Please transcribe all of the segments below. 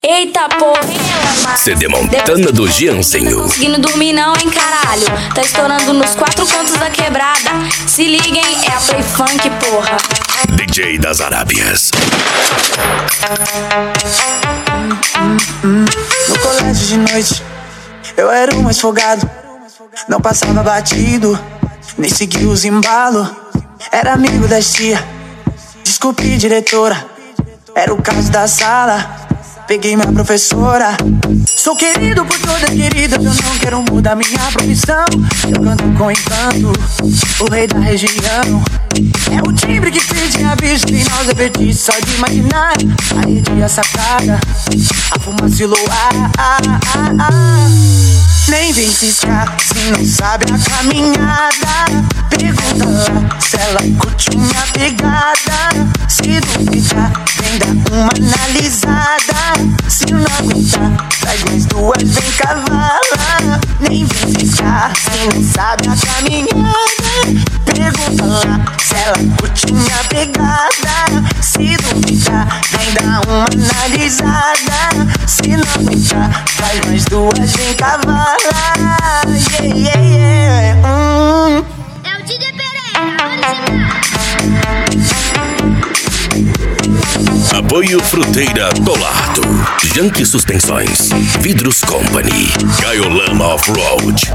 Eita porra, CD Montana do Gianzinho. conseguindo dormir não, hein, caralho. Tá estourando nos quatro cantos da quebrada. Se liguem, é a Play Funk, porra. DJ das Arábias. No colégio de noite, eu era o mais folgado. Não passava batido, nem seguia os embalos. Era amigo das tia, desculpe diretora. Era o caso da sala, peguei minha professora. Sou querido por todas queridas, eu não quero mudar minha profissão. Eu canto com encanto, o rei da região. É o timbre que pede a bicha, tem nós a vertir só de imaginar. A rede e a sacada, a fumaça e o luar. Nem vem ciscar se não sabe a caminhada. Pergunta lá se ela curte minha pegada. Se duvidar, vem dar uma analisada. Se não aguentar, traz mais duas, vem cavala. Nem vem ciscar se não sabe a caminhada. Pergunta lá se ela curte minha pegada. Se duvidar, vem dar uma analisada. Se não aguentar, traz mais duas, vem cavala. Yeah, yeah, yeah. É o DJ Pereira, Apoio Fruteira Tolado, Yankee Suspensões, Vidros Company, Caiolama Off-Road.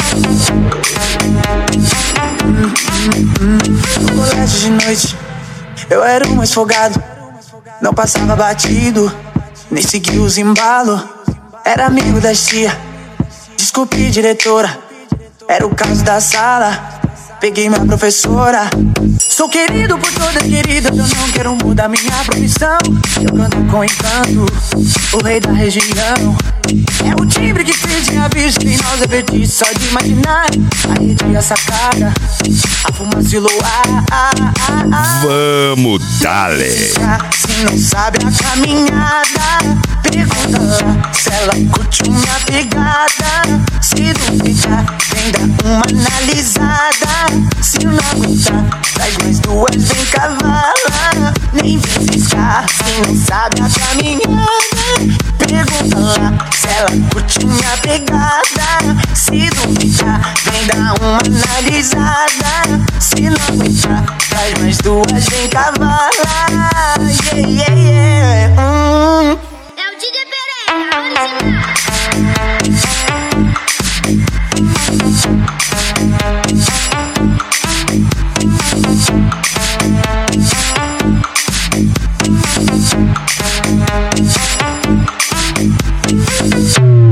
No colégio de noite, eu era o mais folgado. Não passava batido, nem seguia os embalos. Era amigo das tia, desculpe diretora. Era o caso da sala, peguei minha professora. Sou querido por todas queridas, eu não quero mudar minha profissão. Eu canto com encanto, o rei da região. É o timbre que pede a bicha, tem nós a vertir só de imaginar. A rede e a sacada, a fumaça e o luar. Vamos, dale. Se não sabe a caminhada, pergunta lá se ela curte minha pegada. Se duvidar, vem dar uma analisada. Se não aguentar, traz mais duas, vem cavala. Nem vem ciscar se não sabe a caminhada. Pergunta lá se ela curte minha pegada. Se duvidar, vem dar uma analisada. Se não aguentar, traz mais duas, vem cavala. Yeah, yeah, yeah. É o DJ Pereira, original.